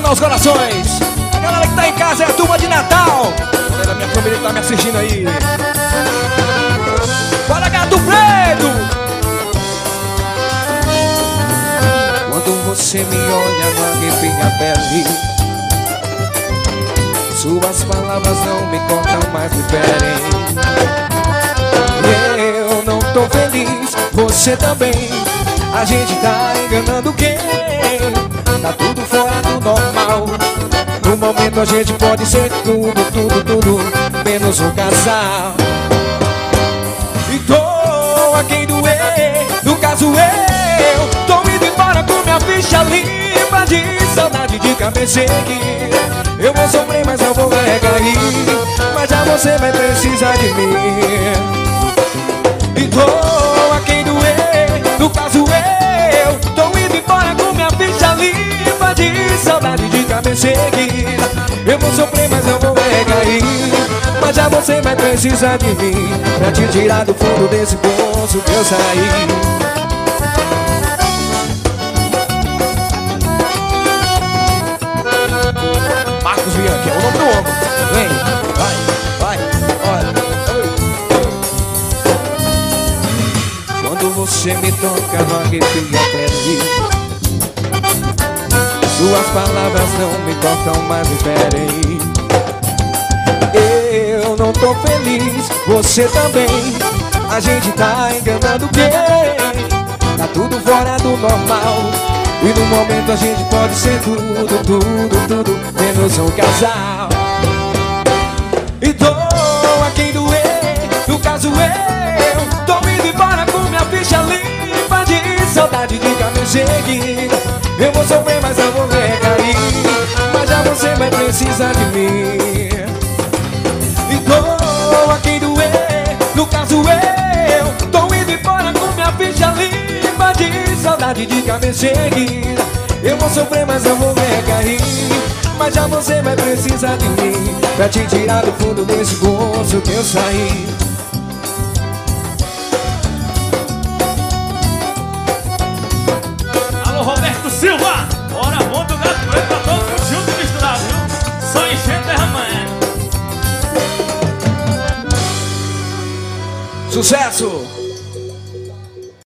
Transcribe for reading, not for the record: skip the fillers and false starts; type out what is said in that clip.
aos corações. A galera que tá em casa é a turma de Natal. Galera, minha família que tá me assistindo aí. Bora, Gato Preto! Quando você me olha, não arrepia a pele. Suas palavras não me cortam, mas me ferem. Eu não tô feliz, você também. A gente tá enganando quem? Tá tudo fora do normal. No momento a gente pode ser tudo, menos um casal. E tô a quem doer, no caso eu tô indo embora com minha ficha limpa de saudade de cabeça erguida. Eu vou sofrer, mas não vou recair, mas já você vai precisar de mim. E tô a quem doer, no caso eu tô indo embora com minha ficha limpa de saudade de cabeça erguida. Eu vou sofrer, mas não vou recair, mas já você vai precisar de mim pra te tirar do fundo desse poço que eu saí. Marcos Bianchi é o nome do homem. Vem, vai, olha. Quando você me toca, não arrepia a pele. Suas palavras não me tocam, mas me ferem. Eu não tô feliz, você também. A gente tá enganando quem? Tá tudo fora do normal. E no momento a gente pode ser tudo, menos um casal. E tô a quem doer, no caso eu tô indo embora com minha ficha limpa de saudade de cabeça erguida. Eu vou sofrer, mas não vou recair, mas já você vai precisar de mim. E tô a quem doer, no caso eu tô indo embora com minha ficha limpa de saudade de cabeça erguida. Eu vou sofrer, mas não vou recair, mas já você vai precisar de mim pra te tirar do fundo desse poço que eu saí. Alô, Roberto Silva! Bora, monta o Gato Preto pra todo mundo junto e misturado, viu? Só enchendo derramando. Sucesso!